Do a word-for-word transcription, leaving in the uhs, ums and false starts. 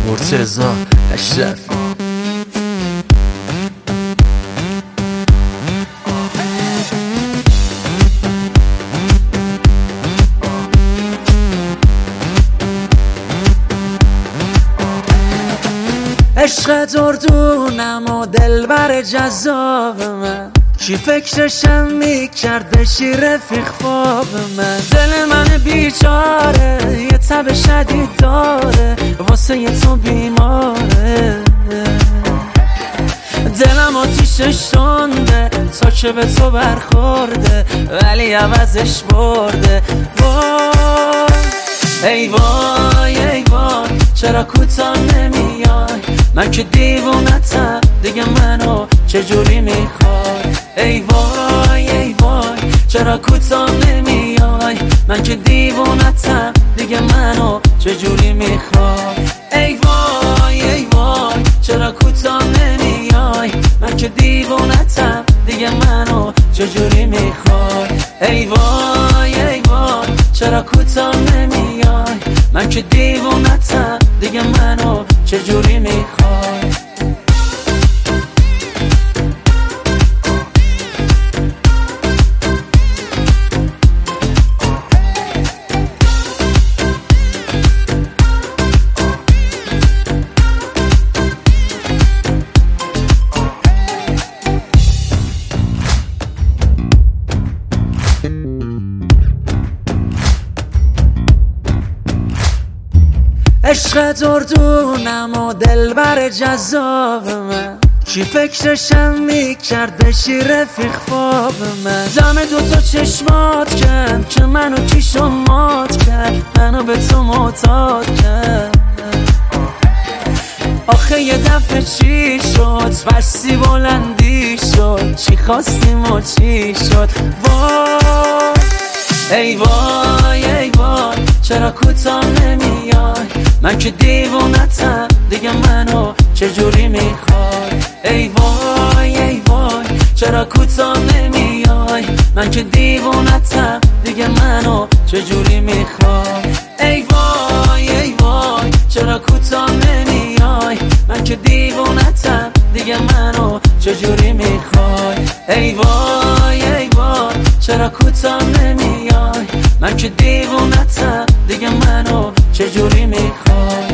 مرتضی اشرفی. عشق دردونم و دلبر جذاب من، کی فکرشم میکرد بشی رفیق خواب من. دل من بیچاره یه تب شدید داره، واسه یه تو بیماره. دلم آتیشش تنده تا که به تو برخورده، ولی عوضش برده. وای ای وای ای وای چرا کوتاه نمیای، من که دیوونتم دیگه منو چجوری میخوای. ای وای ای وای چرا کوتاه نمیای، من که دیوونتم دیگه منو چجوری میخوای. ای وای ای وای چرا کوتاه نمیای، من که دیوونتم دیگه منو چجوری میخوای. ای وای ای وای چرا کوتاه نمیای، من که دیوونتم دیگه منو چجوری میخوای. عشق دردونم و دلبر جذاب من، کی فکرشم میکرد بشی رفیق خواب من. دم دو تا چشمات کرد که منو کیشو مات کرد، منو به تو معتاد کرد. آخه یه دفعه چی شد بستی بلندی شد، چی خواستیم و چی شد. وای ای وای ای وای چرا کوتاه نمیای، من که دیوونتم دیگه منو چجوری میخوای. ای وای ای وای چرا کوتاه نمیای، من که دیوونتم دیگه منو چجوری میخوای. ای وای ای وای چرا کوتاه نمیای، من که دیوونتم دیگه منو چجوری میخوای. ای وای ای وای چرا کوتاه نمیای، من که دیوونتم دیگه منو چجوری میخوای.